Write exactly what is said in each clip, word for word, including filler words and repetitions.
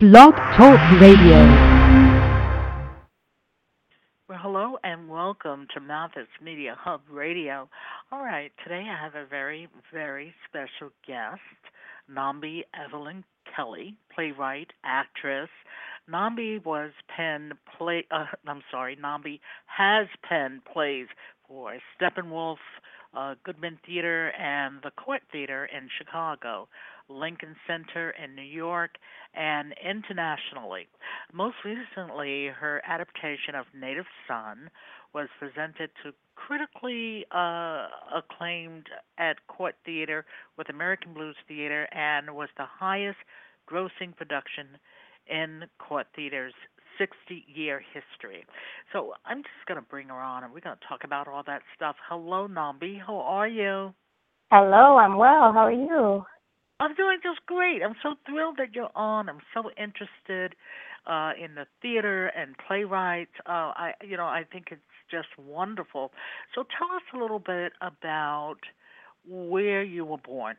Blog Talk Radio. Well, hello and welcome to Mathis Media Hub Radio. All right, today I have a very, very special guest, Nambi Evelyn Kelly, playwright, actress. Nambi was penned play. Uh, I'm sorry, Nambi has penned plays for Steppenwolf, uh, Goodman Theater, and the Court Theater in Chicago, Lincoln Center in New York, and internationally. Most recently, her adaptation of Native Son was presented to critically uh, acclaimed at Court Theater with American Blues Theater and was the highest grossing production in Court Theater's sixty-year history. So I'm just going to bring her on and we're going to talk about all that stuff. Hello, Nambi. How are you? Hello, I'm well. How are you? I'm doing just great. I'm so thrilled that you're on. I'm so interested uh, in the theater and playwrights. Uh, I, you know, I think it's just wonderful. So tell us a little bit about where you were born.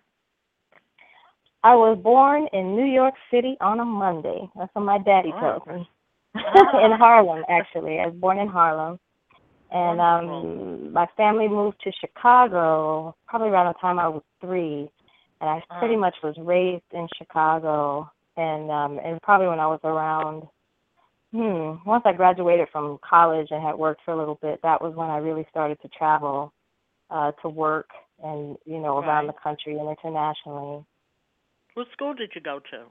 I was born in New York City on a Monday. That's what my daddy Oh. tells me. Ah. In Harlem, actually. I was born in Harlem. And Wonderful. um, my family moved to Chicago probably around the time I was three. And I Ah. pretty much was raised in Chicago. And um, and probably when I was around, hmm, once I graduated from college and had worked for a little bit, that was when I really started to travel uh, to work and, you know, around Right. the country and internationally. What school did you go to?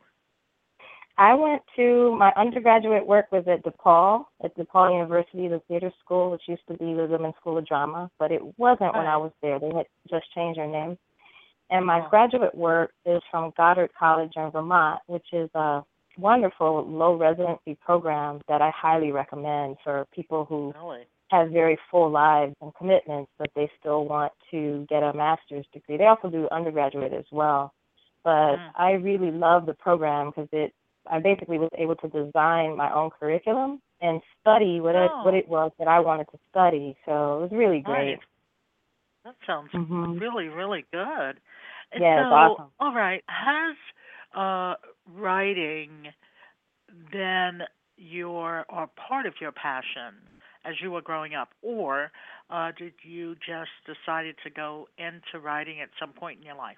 I went to, my undergraduate work was at DePaul, at DePaul University, the theater school, which used to be the Women's School of Drama, but it wasn't when I Right. was there. They had just changed their name. And my Oh. graduate work is from Goddard College in Vermont, which is a wonderful low residency program that I highly recommend for people who Really? have very full lives and commitments, but they still want to get a master's degree. They also do undergraduate as well. But Mm. I really love the program because it, I basically was able to design my own curriculum and study what it, what Oh. it was that I wanted to study. So it was really great. Right. That sounds hmm really, really good. And Yeah, it's so, awesome. all right, has uh, writing been your or part of your passion as you were growing up, or uh, did you just decided to go into writing at some point in your life?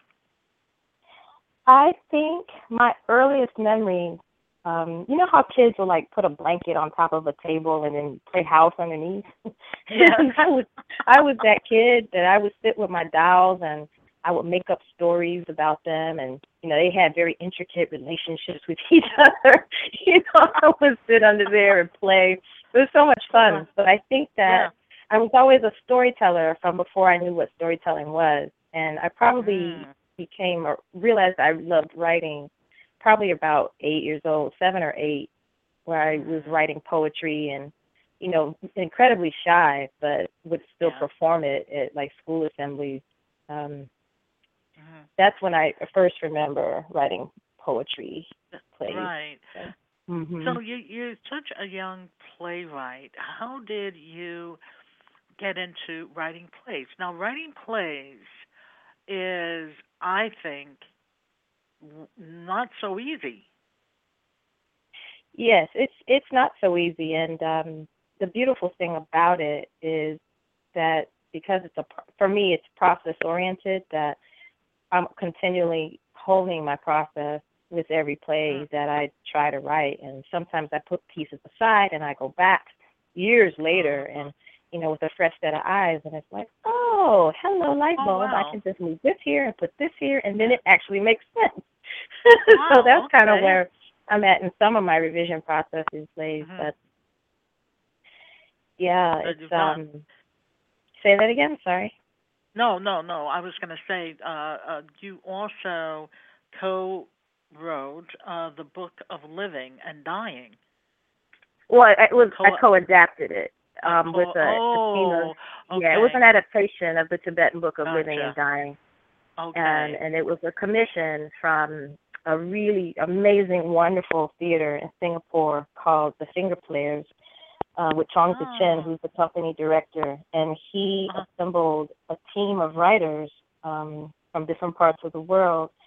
I think my earliest memory, um, you know how kids will like put a blanket on top of a table and then play house underneath? Yes. And I was I was that kid that I would sit with my dolls and I would make up stories about them, and you know they had very intricate relationships with each other. You know, I would sit under there and play. It was so much fun. But I think Yeah. that I was always a storyteller from before I knew what storytelling was, and I probably Mm. became or realized I loved writing probably about eight years old, seven or eight, where I was Mm. writing poetry and, you know, incredibly shy, but would still Yeah. perform it at like school assemblies. Um, Mm. that's when I first remember writing poetry plays. Right. Mm-hmm. So you you're such a young playwright. How did you get into writing plays? Now, writing plays is, I think, w- not so easy. Yes, it's it's not so easy, and um, the beautiful thing about it is that because it's a pro- for me it's process oriented, that I'm continually holding my process with every Mm. play that I try to write, and sometimes I put pieces aside and I go back years later Uh-huh. and you know with a fresh set of eyes, and it's like, oh, hello light Oh, bulb, I wow. can just move this here and put this here, and then Yeah. it actually makes sense. So Wow. that's kind of Okay. where I'm at in some of my revision processes plays, Hmm. but yeah, That it's you've done. um. Say that again. Sorry. No, no, no. I was going to say uh, uh, you also co-wrote uh, the Book of Living and Dying. Well, I, it was I Co. co-adapted it Uh, um, with co. a, a team of Oh. yeah. It was an Okay. adaptation of the Tibetan Book of Living and Gotcha. Dying, and Okay. and it was a commission from a really amazing, wonderful theater in Singapore called the Finger Players, uh, with Chong Tze Chen, Oh. who's the company director, and he Uh-huh. assembled a team of writers um, from different parts of the world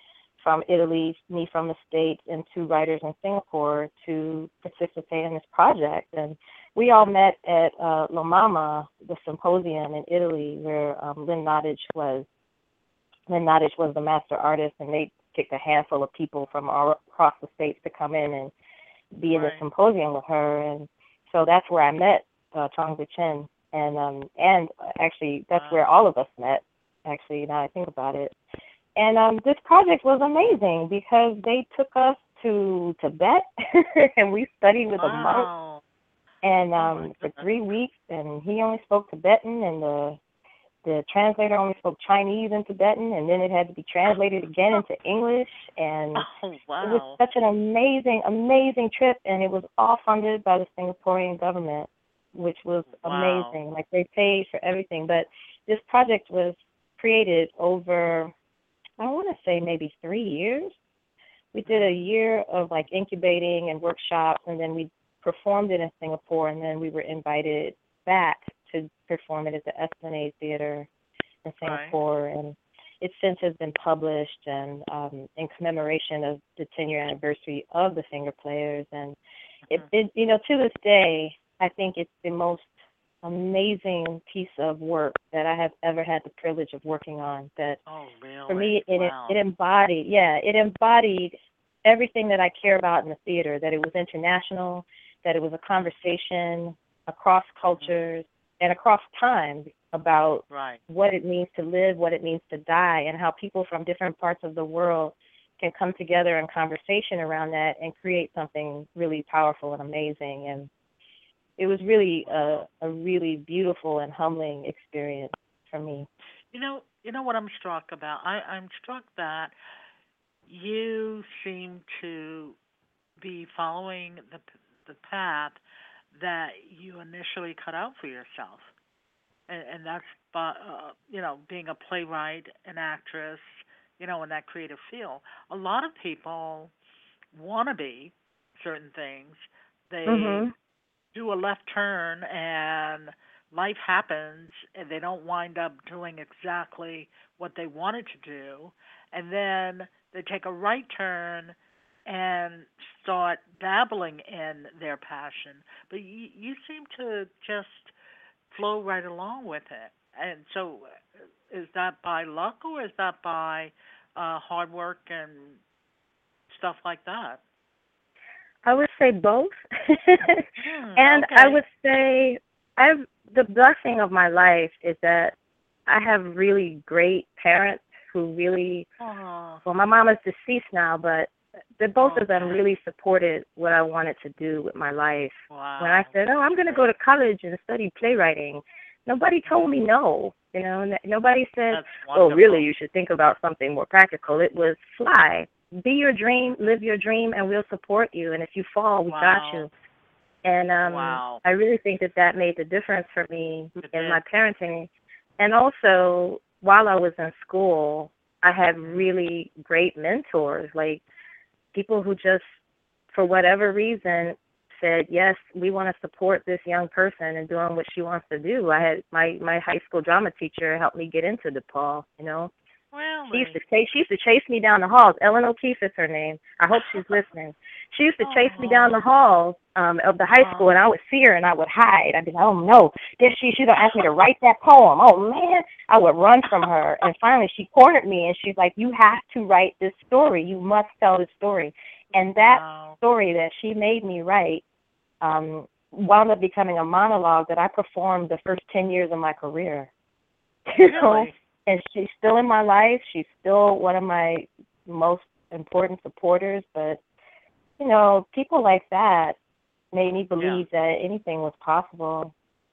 from Italy, me from the States, and two writers in Singapore to participate in this project. And we all met at uh, La Mama, the symposium in Italy, where um, Lynn Nottage was. Lynn Nottage was the master artist, and they picked a handful of people from all across the states to come in and be in the Right. symposium with her. And so that's where I met uh, Chong Chen, and um, and actually that's Wow. where all of us met. Actually, now I think about it. And um, this project was amazing because they took us to Tibet, and we studied with a monk, Wow. and Oh um, my for goodness. three weeks. And he only spoke Tibetan, and the the translator only spoke Chinese and Tibetan, and then it had to be translated again into English. And Oh it was wow. such an amazing, amazing trip, and it was all funded by the Singaporean government, which was Wow. amazing. Like, they paid for everything. But this project was created over, I want to say maybe three years. We did a Mhm. year of like incubating and workshops, and then we performed it in Singapore, and then we were invited back to perform it at the Esplanade Theater in Right. Singapore. And it since has been published, and um, in commemoration of the ten-year anniversary of the Finger Players. And it, Mhm. it, you know, to this day, I think it's the most amazing piece of work that I have ever had the privilege of working on. That Oh for really? me, it it Wow. embodied, yeah, it embodied everything that I care about in the theater. That it was international, that it was a Mhm. conversation across Mhm. cultures and across time about Right. what it means to live, what it means to die, and how people from different parts of the world can come together in conversation around that and create something really powerful and amazing. And it was really a, Wow. a really beautiful and humbling experience for me. You know, you know what I'm struck about? I, I'm struck that you seem to be following the p- the path that you initially cut out for yourself, and, and that's by, uh, you know, being a playwright, an actress, you know, in that creative field. A lot of people want to be certain things. They Mhm. do a left turn and life happens and they don't wind up doing exactly what they wanted to do, and then they take a right turn and start dabbling in their passion, but you, you seem to just flow right along with it. And so uh, is that by luck or is that by uh hard work and stuff like that? I would say both. Hmm, And I okay. would say I've the blessing of my life is that I have really great parents who really, Oh, well, my mom is deceased now, but the both of them okay. really supported what I wanted to do with my life. When I Wow, said, "Oh, that's I'm going to go great. to college and study playwriting," nobody told Hmm. me no. You know, n- nobody said, That's "Well, really, wonderful. you should think about something more practical." It was fly, be your dream, Hmm. live your dream, and we'll support you. And if you fall, we got Wow, you. And um, wow. I really think that that made the difference for me It in did. my parenting. And also, while I was in school, I had Hmm. really great mentors, like people who just, for whatever reason, said, yes, we want to support this young person in doing what she wants to do. I had my, my high school drama teacher helped me get into DePaul, you know. She used to Really? chase. She used to chase me down the halls. Ellen O'Keefe is her name. I hope she's listening. She used to chase me down Oh, the halls um, of the high school, oh. and I would see her, and I would hide. I'd be like, "Oh no, there she. She's gonna ask me to write that poem. Oh man!" I would run from her, and finally she cornered me, and she's like, "You have to write this story. You must tell this story." And that Wow. story that she made me write um, wound up becoming a monologue that I performed the first ten years of my career. You know, Really? and she's still in my life. She's still one of my most important supporters. But, you know, people like that made me Yeah. believe that anything was possible.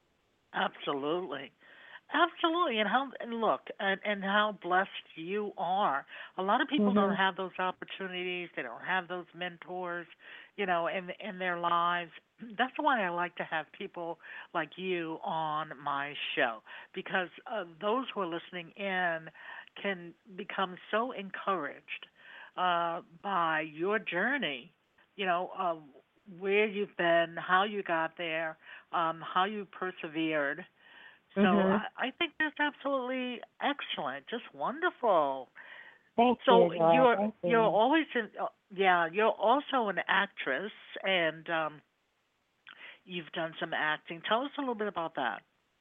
Absolutely. Absolutely. And how and look and, and how blessed you are. A lot of people don't Mhm. have those opportunities. They don't have those mentors, you know, in in their lives. That's why I like to have people like you on my show because uh, those who are listening in can become so encouraged uh, by your journey, you know, uh, where you've been, how you got there, um, how you persevered. So Mhm. I, I think that's absolutely excellent, just wonderful. Thank So you, Joy. you're Thank you're you. always in, uh, yeah, you're also an actress, and um, you've done some acting. Tell us a little bit about that.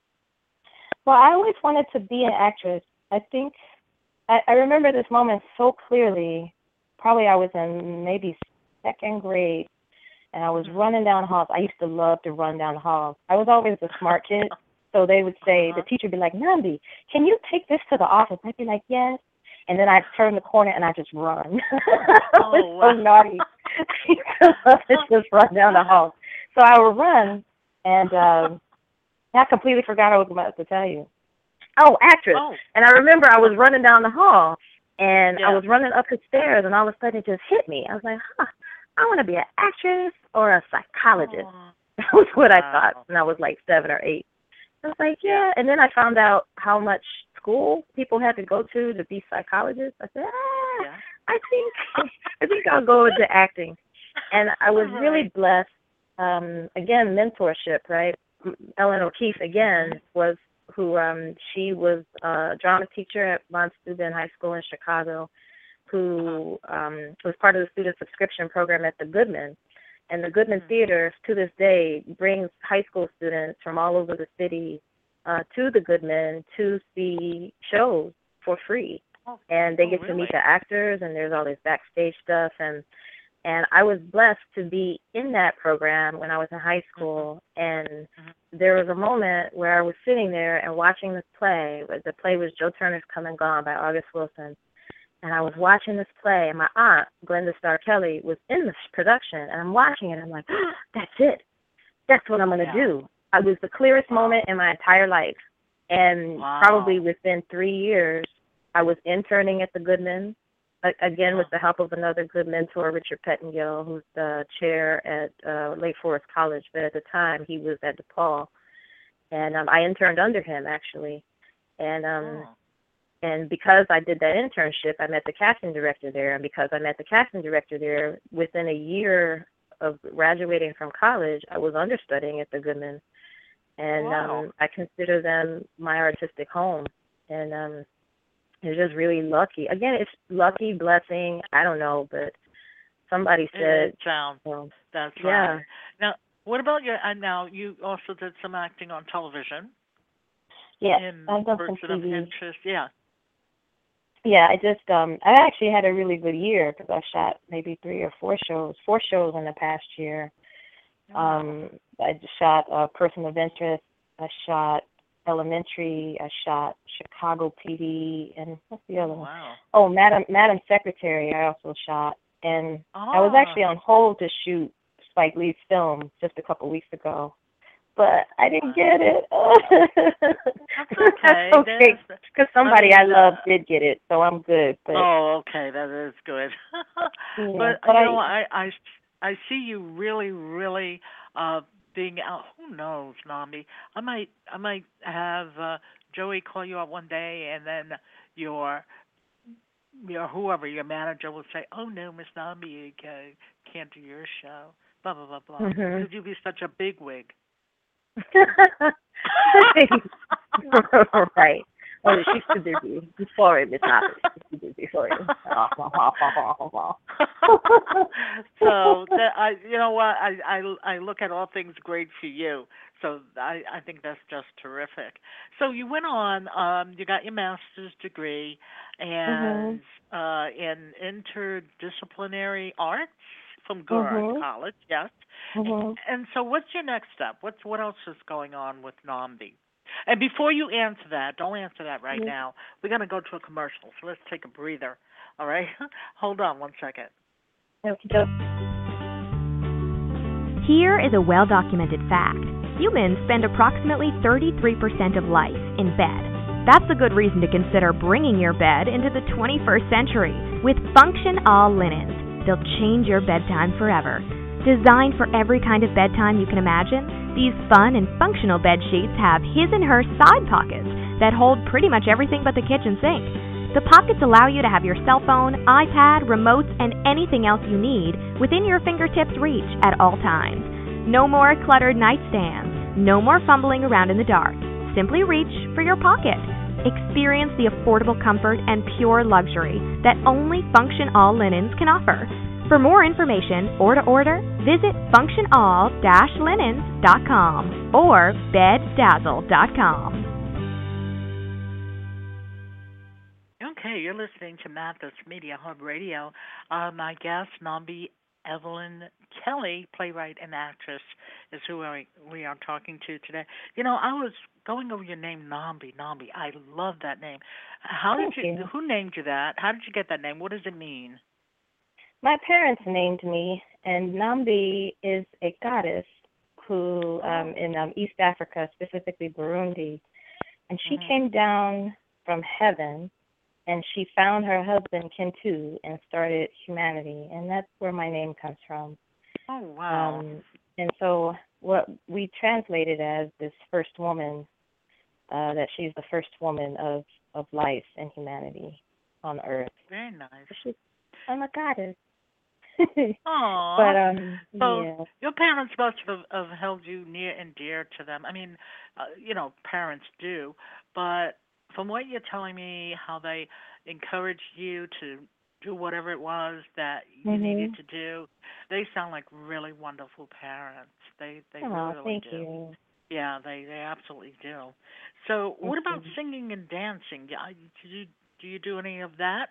Well, I always wanted to be an actress. I think I, I remember this moment so clearly. Probably I was in maybe second grade, and I was Mhm. running down the halls. I used to love to run down the halls. I was always a smart kid, so they would say, the Uh-huh. teacher would be like, Nambi, can you take this to the office? I'd be like, yes. And then I'd turn the corner and I'd just run. I was Oh so wow. naughty. I used to love to just run down the hall. So I would run, and um, I completely forgot I was about to tell you. Oh, actress. Oh, And I remember I was uh-huh. running down the hall, and I Yeah. was running up the stairs, and all of a sudden it just hit me. I was like, huh, I want to be an actress or a psychologist. Oh, That was what I thought wow. when I was like seven or eight. I was like, Yeah. yeah. And then I found out how much school people had to go to to be psychologists. I said, ah, Yeah. I think I think I'll go into acting. And I was Right. really blessed. Um, again, mentorship, right? Ellen O'Keefe again Mhm. was who um, she was a drama teacher at Von Steuben High School in Chicago, Uh-huh. who um, was part of the student subscription program at the Goodman. And the Goodman Mhm. Theater, to this day, brings high school students from all over the city uh, to the Goodman to see shows for free. Oh, And they oh, get to meet really? the actors, and there's all this backstage stuff. And and I was blessed to be in that program when I was in high Mhm. school. And Mhm. there was a moment where I was sitting there and watching this play. The play was Joe Turner's Come and Gone by August Wilson. And I was Mhm. watching this play, and my aunt, Glenda Starr Kelly, was in this production. And I'm watching it, and I'm like, oh, that's it. That's what I'm going to Yeah. do. It was the clearest Wow. moment in my entire life. And probably Wow. within three years, I was interning at the Goodman, again Uh-huh. with the help of another good mentor, Richard Pettengill, who's the chair at uh, Lake Forest College. But at the time, he was at DePaul. And um, I interned under him, actually. And um, Oh. and because I did that internship, I met the casting director there. And because I met the casting director there, within a year of graduating from college, I was understudying at the Goodman. And Wow. um, I consider them my artistic home. And um, it's just really lucky. Again, it's lucky, blessing, I don't know, but somebody It, said, it sounds. well, That's yeah, right. Now, what about your? And now you also did some acting on television yes, in I've done some Person T of V. Interest. Yeah. Yeah, I just, um, I actually had a really good year because I shot maybe three or four shows, four shows in the past year. Wow. Um, I just shot uh, Person of Interest. I shot Elementary. I shot Chicago P D, and what's the other Oh one? wow. Oh, Madam Madam Secretary. I also shot, and I was Oh, actually on hold to shoot Spike Lee's film just a couple weeks ago, but I didn't wow. get it. That's That's okay. okay, There's. because I somebody I mean, love uh, did get it, so I'm good. But oh, okay, that is good. yeah, But but you I know, I I I see you really, really uh being out. Who knows, Nami? I might I might have uh, Joey call you up one day, and then your your whoever your manager will say, "Oh no, Miss Nami, you ca- can't do your show." Blah blah blah blah. mhm. Because you'll be such a bigwig. Right. Oh, she's too busy. I'm sorry, Miss Hoppers. She's too busy for you. So that I, you know what, I, I, I look at all things great for you. So I, I think that's just terrific. So you went on, um, you got your master's degree, mhm. and uh, in interdisciplinary arts from Goddard Mhm. College, yes. Mhm. And so, what's your next step? What's what else is going on with Nambi? And before you answer that, don't answer that right now. We're gonna go to a commercial, so let's take a breather. All right, hold on one second. Okay. Here is a well-documented fact. Humans spend approximately thirty-three percent of life in bed. That's a good reason to consider bringing your bed into the twenty-first century with Function All Linens. They'll change your bedtime forever. Designed for every kind of bedtime you can imagine, these fun and functional bed sheets have his and her side pockets that hold pretty much everything but the kitchen sink. The pockets allow you to have your cell phone, iPad, remotes, and anything else you need within your fingertips' reach at all times. No more cluttered nightstands. No more fumbling around in the dark. Simply reach for your pocket. Experience the affordable comfort and pure luxury that only Function All Linens can offer. For more information or to order, visit function all dash linens dot com or bed dazzle dot com. Okay, you're listening to Mathis Media Hub Radio. Uh, my guest, Nambi Evelyn Kelly, playwright and actress, is who we we are talking to today. You know, I was going over your name, Nambi. Nambi, I love that name. How did Thank you? you. Who named you that? How did you get that name? What does it mean? My parents named me, and Nambi is a goddess who, um, in um, East Africa, specifically Burundi, and she Mhm. came down from heaven, and she found her husband Kintu and started humanity, and that's where my name comes from. Oh, wow. Um, and so what we translated as this first woman, uh, that she's the first woman of, of life and humanity on earth. Very nice. She, I'm a goddess. Aww. But um, So yeah. your parents must have, have held you near and dear to them. I mean, uh, you know, parents do. But from what you're telling me, how they encouraged you to do whatever it was that you Mhm. needed to do, they sound like really wonderful parents. They they Oh, really really thank do. you. Yeah, they they absolutely do. So Thank what about you. singing and dancing? Yeah, do you do you do any of that?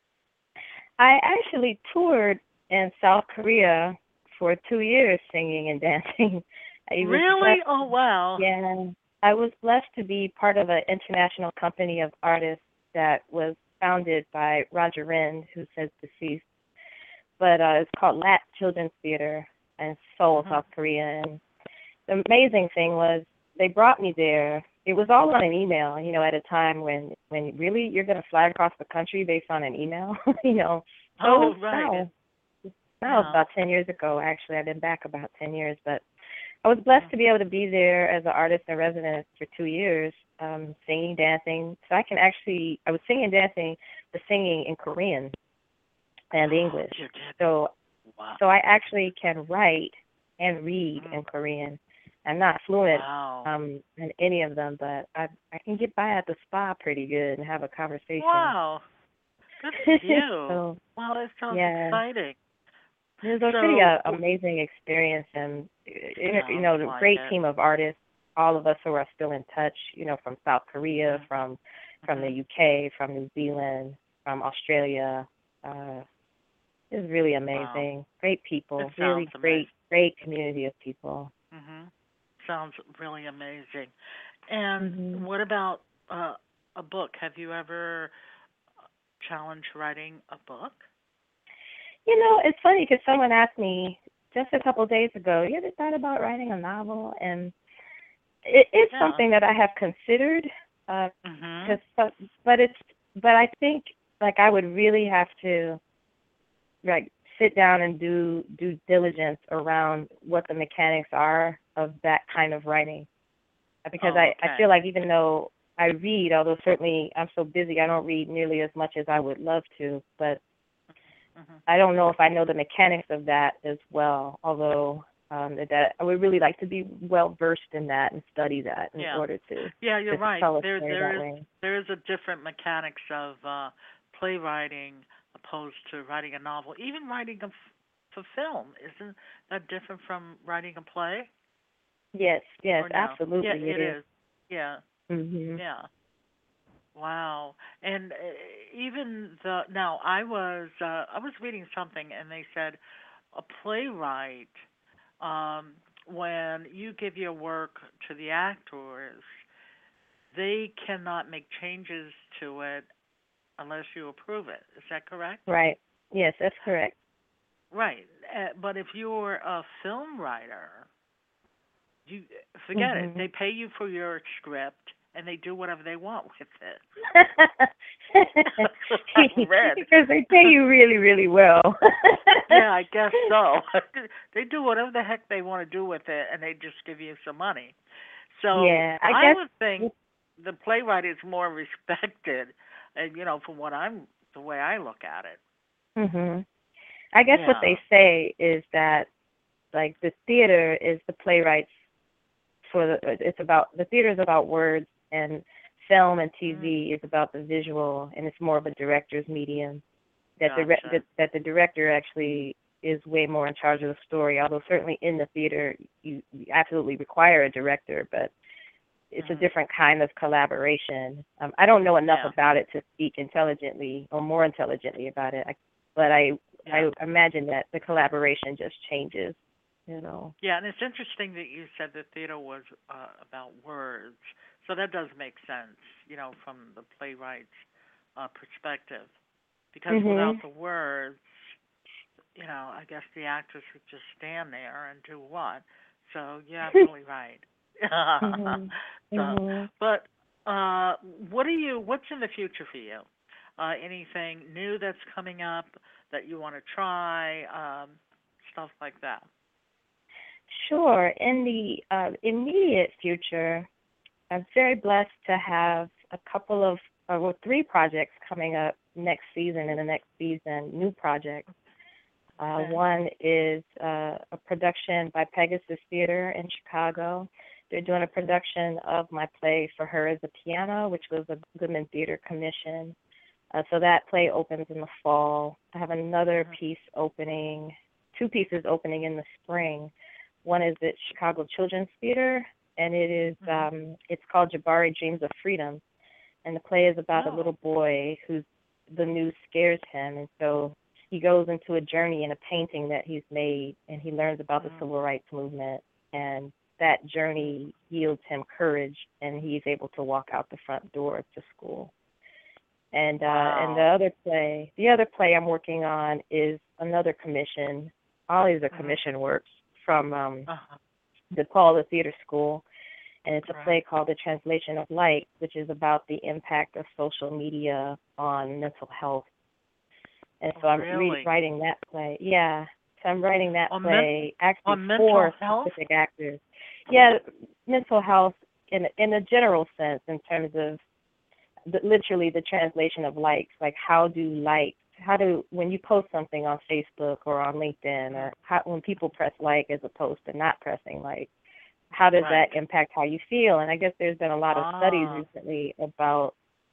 I actually toured in South Korea for two years singing and dancing. I was Really? blessed. Oh wow. Yeah, I was blessed to be part of an international company of artists that was founded by Roger Rend, who says deceased. But uh, it's called Lat Children's Theater in Seoul, Mhm. South Korea. And the amazing thing was they brought me there. It was all on an email, you know, at a time when when really you're going to fly across the country based on an email, you know. So Oh it's right. now, now it's Yeah. about ten years ago, actually. I've been back about ten years, but I was blessed Mhm. to be able to be there as an artist in residence for two years, um, singing, dancing. So I can actually, I was singing and dancing, the singing in Korean and English. You did. So, Wow. so I actually can write and read Mhm. in Korean. I'm not fluent Wow. um, in any of them, but I I can get by at the spa pretty good and have a conversation. Wow. Good for you. So Wow, that sounds yeah. exciting. It was a pretty So uh, amazing experience, and you you sounds know, the like great it. team of artists. All of us who are still in touch, you know, from South Korea, Mhm. from from the Mhm. U K, from New Zealand, from Australia. Uh, it was really Wow. amazing. Great people, It really sounds great, amazing. great community of people. Mhm. Sounds really amazing. And hmm what about uh, a book? Have you ever challenged writing a book? You know, it's funny because someone asked me just a couple of days ago, "You ever thought about writing a novel?" And it, it's Yeah. something that I have considered. Uh, Mhm. Cause, but, but it's, but I think like I would really have to like sit down and do due diligence around what the mechanics are of that kind of writing, because Oh, I I okay. feel like even though I read, although certainly I'm so busy, I don't read nearly as much as I would love to, but Mhm. I don't know if I know the mechanics of that as well. Although um, that I would really like to be well versed in that and study that in Yeah. order to Yeah, you're to right. tell a There story there that is way. there is a different mechanics of uh playwriting opposed to writing a novel. Even writing a f- for film, isn't that different from writing a play? Yes, yes, Or no? Yeah, absolutely, it it is. is. Yeah. Mhm. Yeah. Wow. And uh, even the now I was uh I was reading something and they said a playwright um when you give your work to the actors, they cannot make changes to it unless you approve it. Is that correct? Right. Yes, that's correct. Right. Uh, but if you're a film writer, you forget it. They Mhm. pay you for your script and they do whatever they want with it. That's what I read. Because they pay you really, really well. Yeah, I guess so. They do whatever the heck they want to do with it and they just give you some money. So Yeah, I I would think guess. the playwright is more respected, and you know, from what I'm the way I look at it. Mhm. I guess what Yeah. they say is that like the theater is the playwright's for the it's about the theater is about words, and film and T V Mm. is about the visual, and it's more of a director's medium. That the re- Gotcha. that, that the director actually is way more in charge of the story. Although certainly in the theater you, you absolutely require a director, but it's a Mm. different kind of collaboration. Um, I don't know enough Yeah. about it to speak intelligently or more intelligently about it, I, but I Yeah. I imagine that the collaboration just changes, you know. Yeah, and it's interesting that you said that theater was uh, about words. So that does make sense, you know, from the playwright's uh, perspective. Because without Mhm. the words, you know, I guess the actors would just stand there and do what? So you're absolutely right. mhm. so, Mhm. but uh, what are you? What's in the future for you? Uh, anything new that's coming up that you want to try? Um, stuff like that. Sure. In the uh, immediate future, I'm very blessed to have a couple of, uh, well, three projects coming up next season and the next season, new projects. Uh, Okay. one is uh, a production by Pegasus Theater in Chicago. They're doing a production of my play For Her as a Piano, which was a Goodman Theater commission. Uh, so that play opens in the fall. I have another Mhm. piece opening, two pieces opening in the spring. One is at Chicago Children's Theater, and it is Mhm. um, it's called Jabari Dreams of Freedom, and the play is about a Oh. little boy who's the news scares him, and so he goes into a journey in a painting that he's made, and he learns about the Mhm. civil rights movement, and that journey yields him courage, and he's able to walk out the front door to school. And uh, and the Wow. other play, the other play I'm working on is another commission. All these are Mhm. commission works from um, Uh-huh. DePaul, the theater school, and it's a play Right. called The Translation of Light, which is about the impact of social media on mental health. And Oh, so I'm really? rewriting that play. Yeah, so I'm writing that On men- play actually on mental for health? specific actors. Yeah, mental health in in a general sense, in terms of the, literally the translation of likes. Like, how do likes? How do when you post something on Facebook or on LinkedIn, Mhm. or how, when people press like as opposed to not pressing like, how does that Right. impact how you feel? And I guess there's been a lot of studies Ah. recently about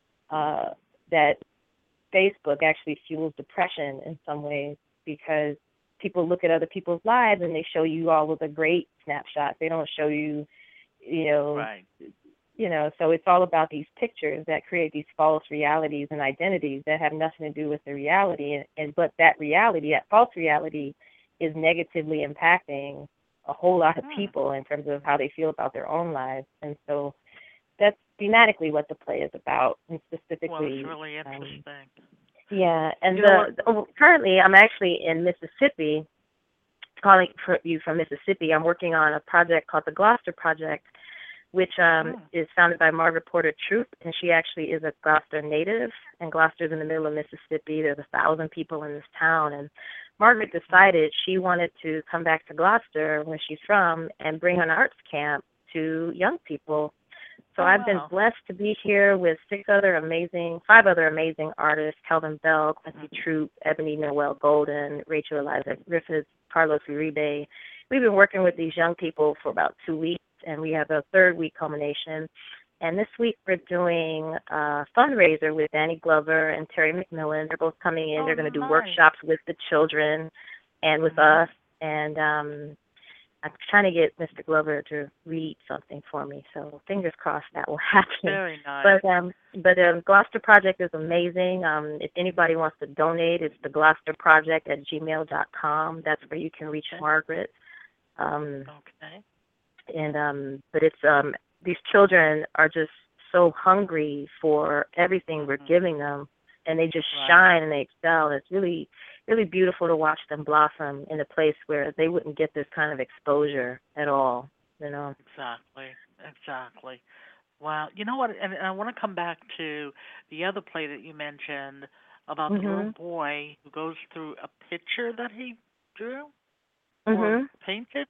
uh, that Facebook actually fuels depression in some ways, because people look at other people's lives and they show you all of the great snapshots. They don't show you, you know, Right. you know. So it's all about these pictures that create these false realities and identities that have nothing to do with the reality. And, and but that reality, that false reality, is negatively impacting a whole lot of Hmm. people in terms of how they feel about their own lives. And so that's thematically what the play is about, and Well, it's specifically, really um, interesting. yeah. And You know the, what? the oh, currently I'm actually in Mississippi, calling for you from Mississippi. I'm working on a project called the Gloucester Project, which um, Hmm. is founded by Margaret Porter Troop, and she actually is a Gloucester native, and Gloucester's in the middle of Mississippi. There's a thousand people in this town, and Margaret Hmm. decided she wanted to come back to Gloucester, where she's from, and bring an arts camp to young people. So Oh, I've been wow. blessed to be here with six other amazing, five other amazing artists: Kelvin Bell, Quincy Mhm. Troop, Ebony Noel Golden, Rachel Eliza Griffiths, Carlos Uribe. We've been working with these young people for about two weeks, and we have a third week culmination. And this week we're doing a fundraiser with Danny Glover and Terry McMillan. They're both coming in. Oh, They're going to do nice. workshops with the children and with Mhm. us. And um, I'm trying to get Mister Glover to read something for me, so fingers crossed that will happen. Very nice. But um, but um, Gloucester Project is amazing. Um, if anybody wants to donate, it's the Gloucester Project at gmail dot com. That's where you can reach Okay. Margaret. Um, Okay. and um, but it's um, these children are just so hungry for everything we're Mhm. giving them, and they just Right. shine and they excel. It's really really beautiful to watch them blossom in a place where they wouldn't get this kind of exposure at all. You know. Exactly. Exactly. Wow. You know what? And, and I want to come back to the other play that you mentioned about the little Mhm. boy who goes through a picture that he drew or Mhm. painted.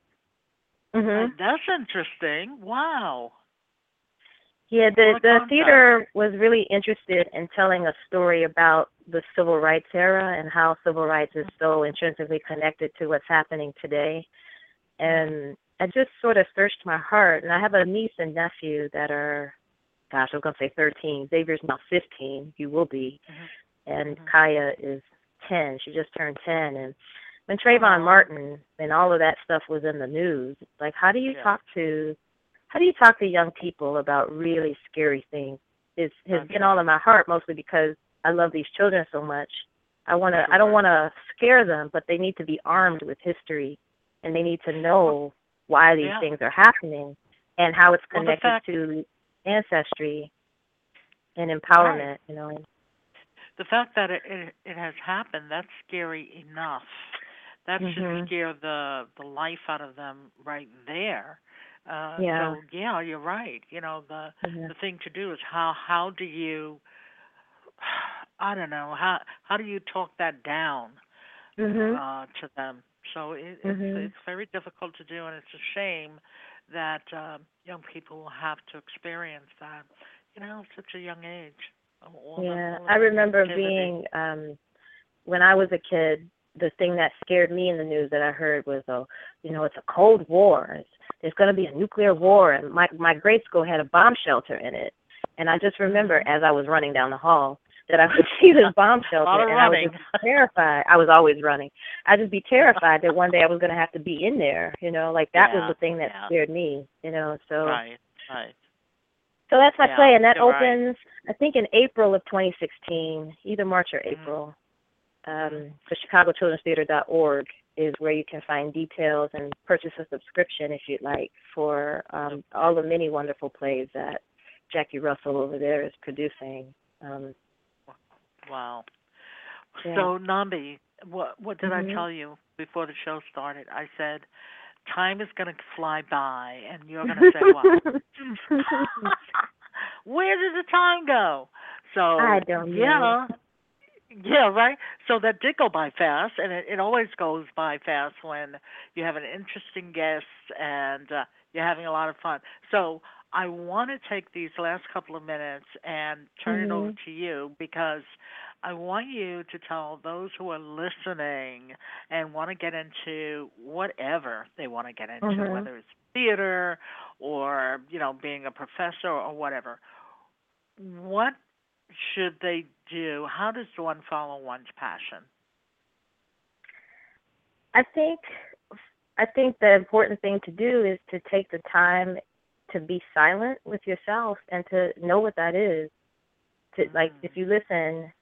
Uh, Mhm. that's interesting. Wow. Yeah, What the a the concept. theater was really interested in telling a story about the civil rights era and how civil rights is so intrinsically connected to what's happening today. Mm-hmm. And I just sort of searched my heart, and I have a niece and nephew that are gosh, I was going to say thirteen. Xavier's now fifteen. He will be. Mm-hmm. And Mm-hmm. Kaya is ten. She just turned ten. And when Trayvon Oh. Martin and all of that stuff was in the news, like, how do you Yes. talk to, how do you talk to young people about really scary things? It has That's been all right. in my heart, mostly because I love these children so much. I want to, I don't Sure. want to scare them, but they need to be armed with history, and they need to know why these Yeah. things are happening and how it's Well, the connected fact, to ancestry and right. empowerment, you know. The fact that it, it it has happened, that's scary enough. That should Mhm. scare the the life out of them right there. Uh, Yeah. so yeah, you're right. You know, the Yeah. the thing to do is how how do you I don't know how how do you talk that down Mhm. uh, to them? So it, it's Mhm. it's very difficult to do, and it's a shame that um, young people will have to experience that. You know, at such a young age, all the Yeah. all of I the remember negativity. being um when I was a kid, the thing that scared me in the news that I heard was, oh, you know, it's a Cold War. It's, there's going to be a nuclear war, and my my grade school had a bomb shelter in it. And I just remember Hmm. as I was running down the hall that I would see this bomb A lot shelter, of and I would running. just be terrified. I was always running. I'd just be terrified that one day I was going to have to be in there. You know, like that was Yeah, the thing that yeah, scared me. You know, so right, right. so that's my Yeah, play, and that you're right. opens I think in April of twenty sixteen, either March or Mhm, April. mhm. Um, the chicago children's theater dot org is where you can find details and purchase a subscription if you'd like for um, all Okay. the many wonderful plays that Jackie Russell over there is producing. Um, Wow. yeah. So, Nambi, what what did I Mhm. tell you before the show started? I said time is going to fly by, and you're going to say what? Where did the time go? I So, don't know. yeah, yeah, right. So that did go by fast, and it, it always goes by fast when you have an interesting guest and uh, you're having a lot of fun. So I want to take these last couple of minutes and turn it over Mhm. to you because I want you to tell those who are listening and want to get into whatever they want to get into, Mhm. whether it's theater or you know being a professor or whatever. What should they do? How does one follow one's passion? I think I think the important thing to do is to take the time to be silent with yourself and to know what that is. To like if Mm, you listen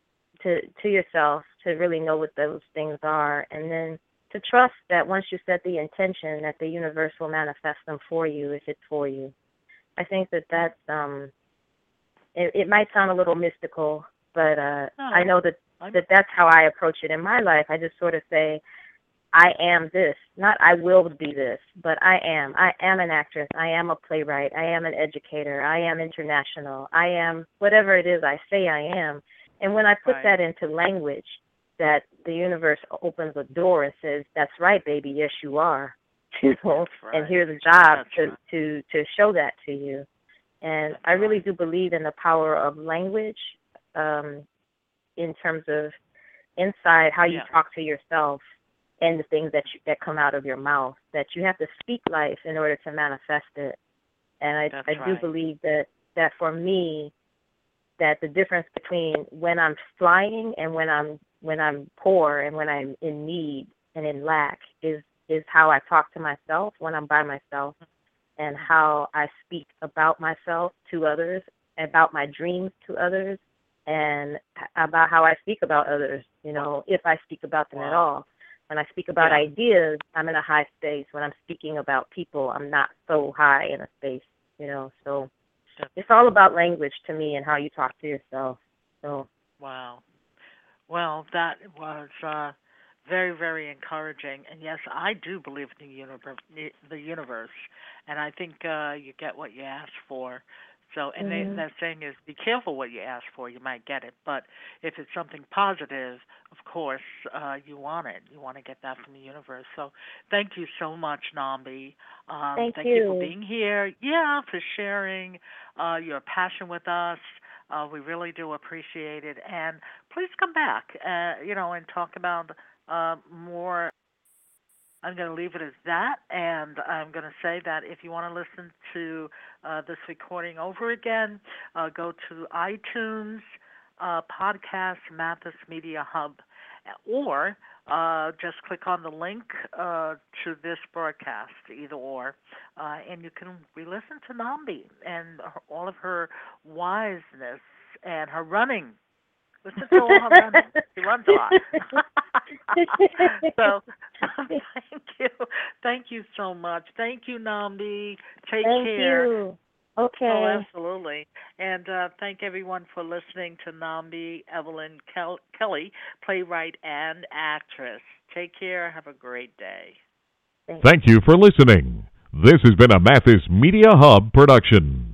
to to yourself to really know what those things are, and then to trust that once you set the intention that the universe will manifest them for you if it's for you. I think that that's um it, it might sound a little mystical, but uh I no, know that I'm that that's how I approach it in my life. I just sort of say I am this, not I will be this, but I am. I am an actress. I am a playwright. I am an educator. I am international. I am whatever it is I say I am. And when I put right. that into language, that the universe opens a door and says, "That's right, baby. Yes, you are." You know, That's and right. here's a job That's to right. to to show that to you. And That's I really right. do believe in the power of language, um, in terms of inside how you Yeah, talk to yourself and the things that you, that come out of your mouth. That you have to speak life in order to manifest it. And I that's I do right. believe that that for me that the difference between when I'm flying and when I'm when I'm poor and when I'm in need and in lack is is how I talk to myself when I'm by myself and Mhm. how I speak about myself to others, about my dreams to others, and about how I speak about others, you Wow. know, if I speak about them at Wow. all. When I speak about Yeah. ideas, I'm in a high space. When I'm speaking about people, I'm not so high in a space, you know. So That, it's all about language to me and how you talk to yourself. So, wow. Well, that was uh, very, very encouraging. And yes, I do believe in the universe, the universe, and I think uh, you get what you ask for. So, and they, mhm, that saying is, be careful what you ask for. You might get it, but if it's something positive, of course, uh, you want it. You want to get that from the universe. So, thank you so much, Nambi. Um, thank thank you for you. being here. Yeah, for sharing uh, your passion with us. Uh, we really do appreciate it. And please come back, uh, you know, and talk about uh, more I'm going to leave it as that, and I'm going to say that if you want to listen to uh, this recording over again, uh, go to iTunes, uh, podcast, Mathis Media Hub, or uh, just click on the link uh, to this broadcast, either or, uh, and you can re-listen to Nambi and her, all of her wiseness and her running. Listen to all her running. She runs a lot. So, thank you. Thank you so much. Thank you, Nambi. Take Thank care. you. Okay. Oh, absolutely. And uh, thank everyone for listening to Nambi Evelyn Kel- Kelly, playwright and actress. Take care. Have a great day. Thank you for listening. This has been a Mathis Media Hub production.